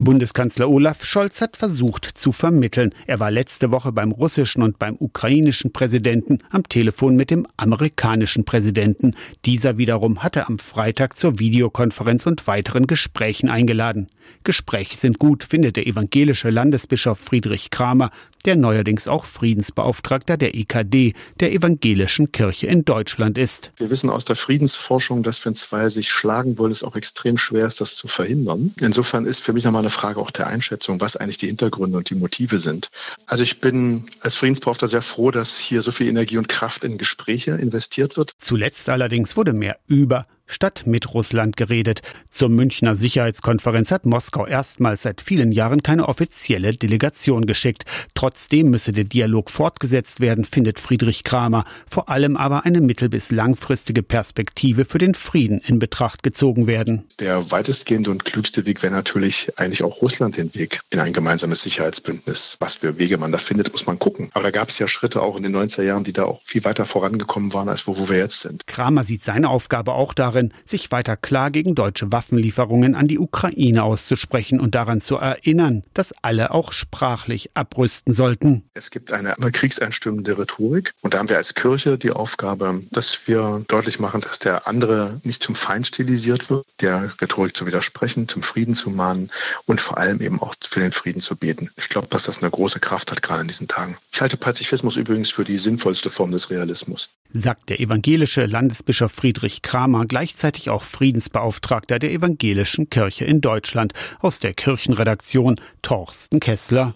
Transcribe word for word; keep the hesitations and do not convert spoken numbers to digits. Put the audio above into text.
Bundeskanzler Olaf Scholz hat versucht zu vermitteln. Er war letzte Woche beim russischen und beim ukrainischen Präsidenten am Telefon mit dem amerikanischen Präsidenten. Dieser wiederum hatte am Freitag zur Videokonferenz und weiteren Gesprächen eingeladen. Gespräche sind gut, findet der evangelische Landesbischof Friedrich Kramer, der neuerdings auch Friedensbeauftragter der E K D, der evangelischen Kirche in Deutschland ist. Wir wissen aus der Friedensforschung, dass wenn zwei sich schlagen wollen, es auch extrem schwer ist, das zu verhindern. Insofern ist für mich nochmal eine Frage auch der Einschätzung, was eigentlich die Hintergründe und die Motive sind. Also ich bin als Friedensbeauftragter sehr froh, dass hier so viel Energie und Kraft in Gespräche investiert wird. Zuletzt allerdings wurde mehr über statt mit Russland geredet. Zur Münchner Sicherheitskonferenz hat Moskau erstmals seit vielen Jahren keine offizielle Delegation geschickt. Trotzdem müsse der Dialog fortgesetzt werden, findet Friedrich Kramer. Vor allem aber eine mittel- bis langfristige Perspektive für den Frieden in Betracht gezogen werden. Der weitestgehende und klügste Weg wäre natürlich eigentlich auch Russland den Weg in ein gemeinsames Sicherheitsbündnis. Was für Wege man da findet, muss man gucken. Aber da gab es ja Schritte auch in den neunziger Jahren, die da auch viel weiter vorangekommen waren, als wo, wo wir jetzt sind. Kramer sieht seine Aufgabe auch darin, sich weiter klar gegen deutsche Waffenlieferungen an die Ukraine auszusprechen und daran zu erinnern, dass alle auch sprachlich abrüsten sollten. Es gibt eine kriegseinstimmende Rhetorik und da haben wir als Kirche die Aufgabe, dass wir deutlich machen, dass der andere nicht zum Feind stilisiert wird, der Rhetorik zu widersprechen, zum Frieden zu mahnen und vor allem eben auch für den Frieden zu beten. Ich glaube, dass das eine große Kraft hat, gerade in diesen Tagen. Ich halte Pazifismus übrigens für die sinnvollste Form des Realismus. Sagt der evangelische Landesbischof Friedrich Kramer, gleichzeitig auch Friedensbeauftragter der evangelischen Kirche in Deutschland, aus der Kirchenredaktion Torsten Kessler.